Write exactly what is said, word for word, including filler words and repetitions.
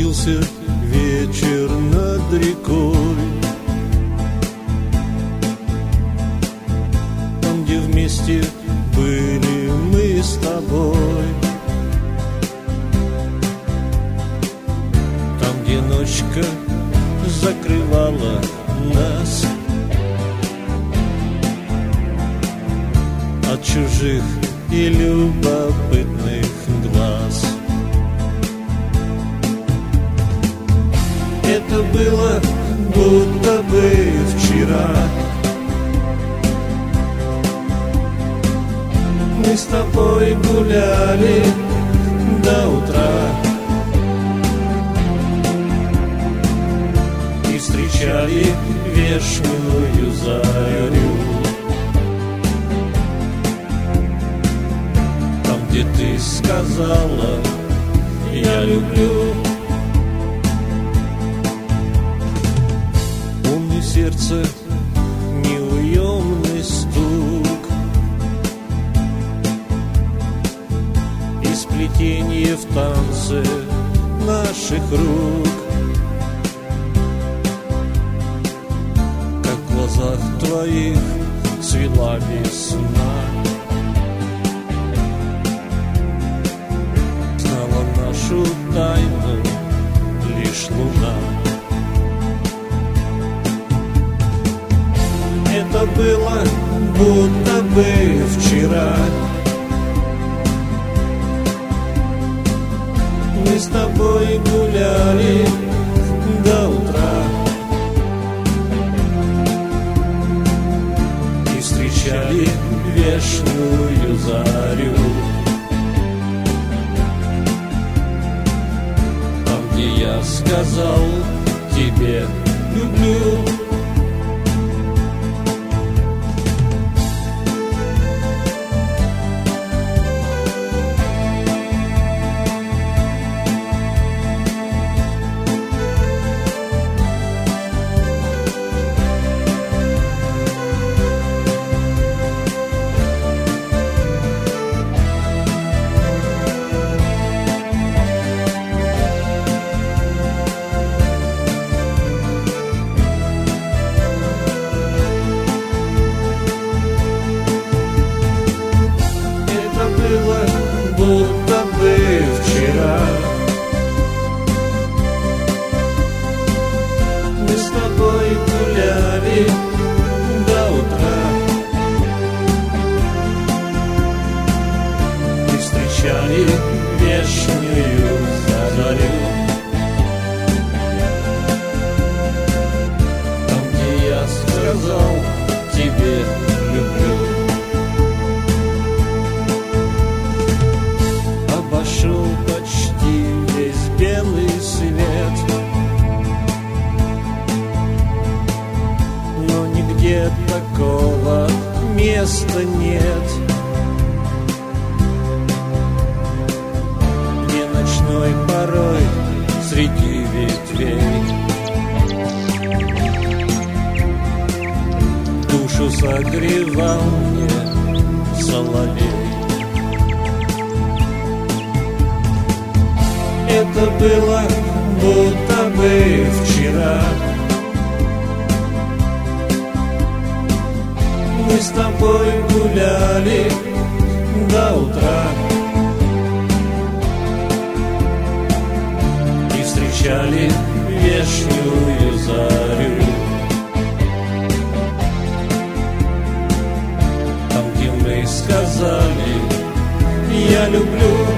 Спустился вечер над рекой, там, где вместе были мы с тобой, там, где ночка закрывала нас от чужих и любопытных глаз. Это было будто бы вчера. Мы с тобой гуляли до утра и встречали вешнюю зарю. Там, где ты сказала «я люблю», помни сердце неуемный стук и сплетенье в танце наших рук. Как в глазах твоих цвела весна, знала нашу тайну лишь луна. Это было будто бы вчера. Мы с тобой гуляли до утра и встречали вешнюю зарю. Там, где я сказал тебе «люблю». Будто бы вчера мы с тобой гуляли до утра и встречали вешнюю зарю. Там, где я сказал тебе «люблю». Обошел почти весь белый свет, но нигде такого места нет, где ночной порой среди ветвей душу согревал мне соловей. Это было будто бы вчера. Мы с тобой гуляли до утра и встречали вешнюю зарю. Там, где мы сказали «я люблю».